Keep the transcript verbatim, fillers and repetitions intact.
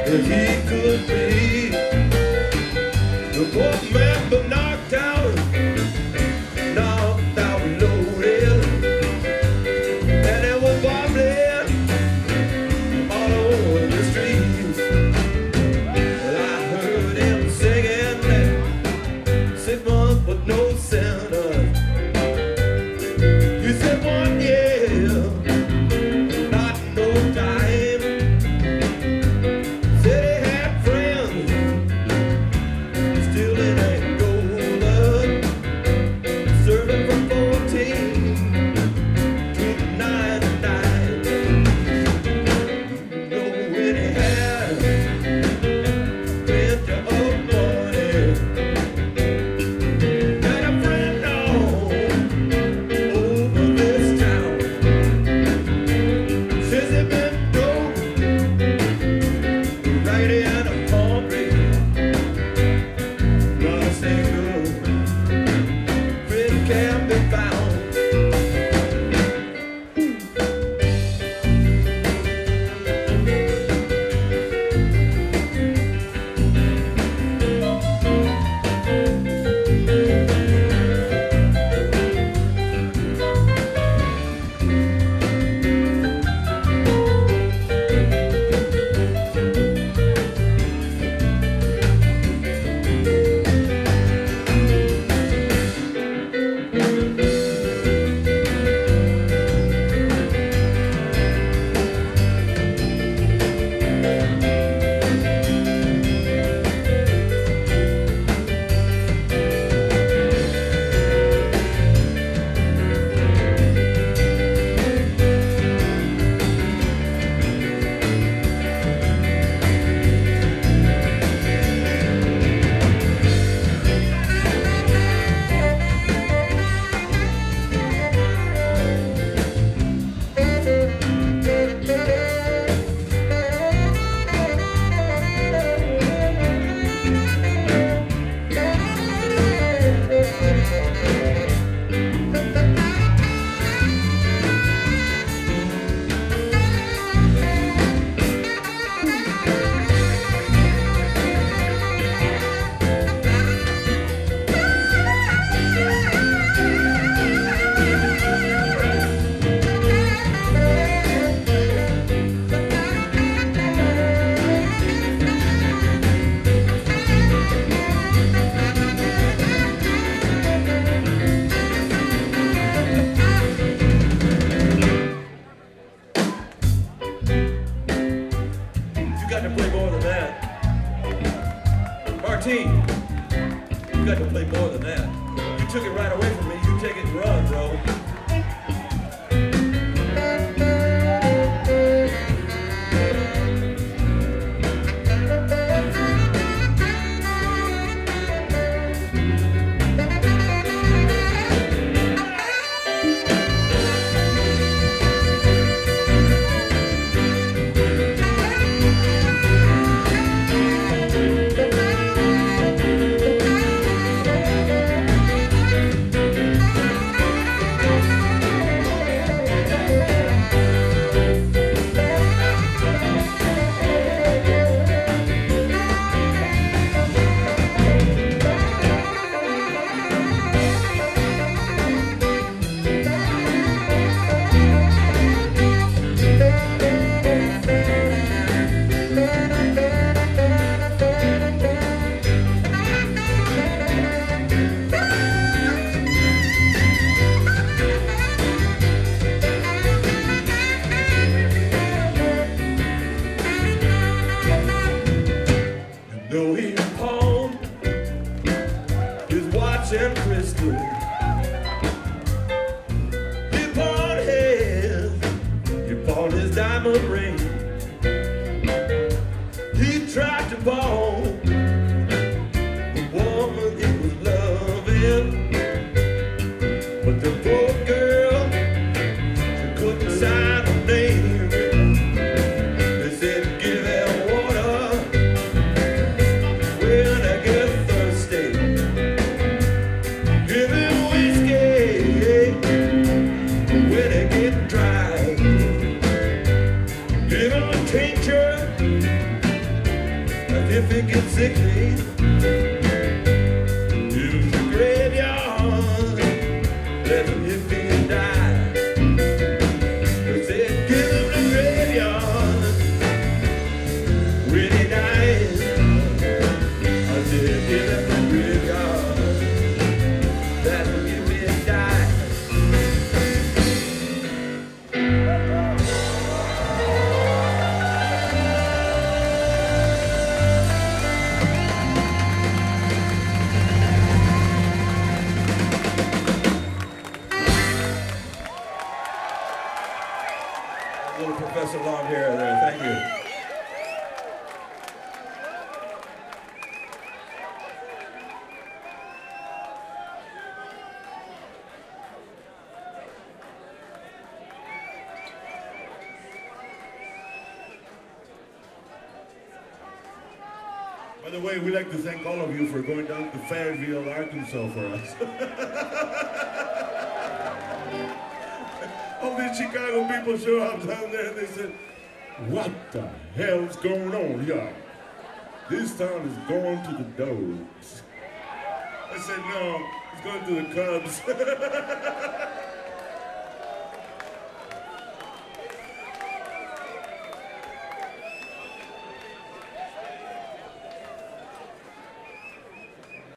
as he could be. The poor man but knocked out, knocked out loaded, and it was bubbling all over the street. Well, I heard him singing that six months but no sinners. He said one year, not no time. Said he had friends, still it ain't golden. Serving from fourteen to ninety-nine. You know when he had plenty of money, got a friend on over this town. Says he been broke right in a heartbreak. Not a single friend can be found. You got to play more than that. Martine, you got to play more than that. You took it right away from me. You take it and run, bro. if it gets sickly, to the graveyard, let them if he die. I said, give him the graveyard when he dies. I said, give him the graveyard, let him if he die. Little Professor Long Hair there, thank you. By the way, we'd like to thank all of you for going down to Fayetteville, Arkansas for us. All these Chicago people show up down there and they said, what the hell's going on here? This town is going to the dogs. I said, no, it's going to the Cubs.